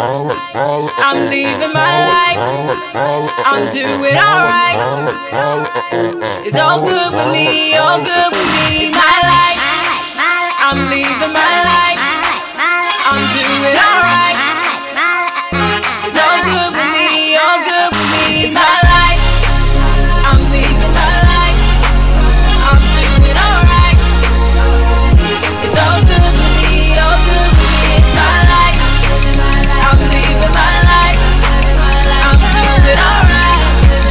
I'm living my life. I'm doing alright. It's all good with me, all good with me. It's my life. I'm living my life. I'm doing alright. It's all good with me, all good with me. It's my life. I'm living my life. I'm doing alright. It's all good with me, all good with me. It's my life. I'm living my life. I'm doing alright.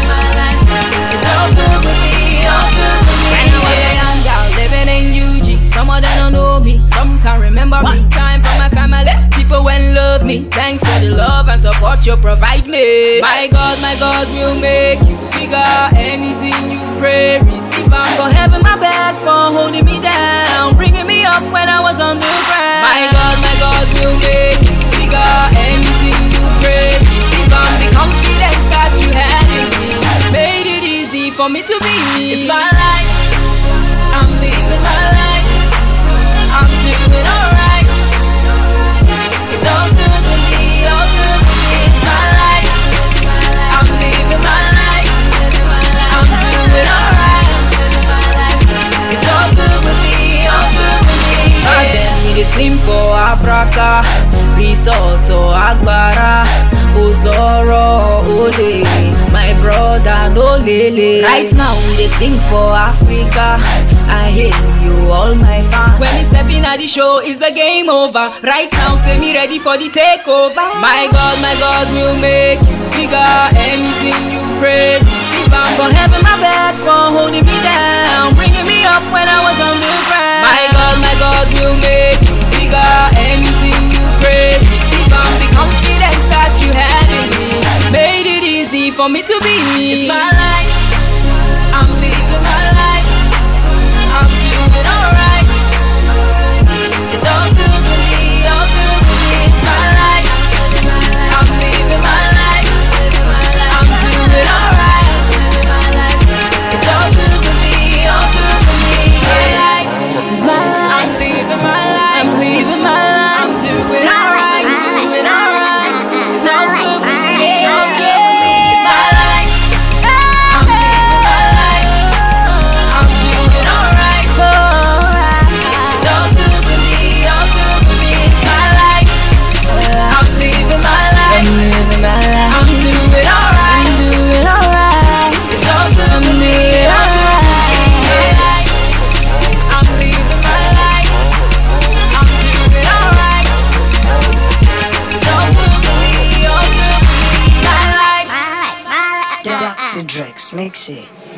It's all good with me, all good with me. When I was a young girl living in UG, some of them don't know me, some can't remember me. Time for my family, people when love me. Thanks for the love and support you provide me. My God will make you bigger. Anything you pray, receive. I'm for having my back, for holding me down, bringing me up when I was on the ground. My God will make you bigger. Anything you pray, receive. I'm the confidence that you had in me, made it easy for me to be me. It's my life. I'm living my life. I'm doing alright. It's all good with me, all good with me. It's my life. I'm living my life. I'm doing alright. It's all good with me, all good with me. And then we dey swim for Abraka, Risotto, Agbara, Ozoro, Ode, my brother, no lele. Right now we dey sing for Africa. I hail you, all my fans. When we step in at the show, is the game over. Right now, say me ready for the takeover. My God will make you bigger. Anything you pray, receive. I'm for having my back, for holding me down, bringing me up when I was on the ground. My God will make you bigger. Anything you pray, receive. I'm the confidence that you had in me, made it easy for me to be me. It's my life. I'm living my life. I'm doing alright. It's all good with me, all good with me. It's my life. I'm living my life. I'm doing alright. It's all good with me, all good with me. It's my life. It's my life. I'm living my life. I'm living my life. I'm doing alright, doing alright. It's all good with me, all good with me. It's my life. I'm living my life. I'm doing alright. It's all good with me, all good with me. It's my life. I'm living my life. I'm living my life. I'm doing alright. I'm doing alright. It's all good with me, all good with me. It's my life. I'm living my life. I'm doing alright. It's all good with me, all good with me. My life. Dr. Drex, mix it.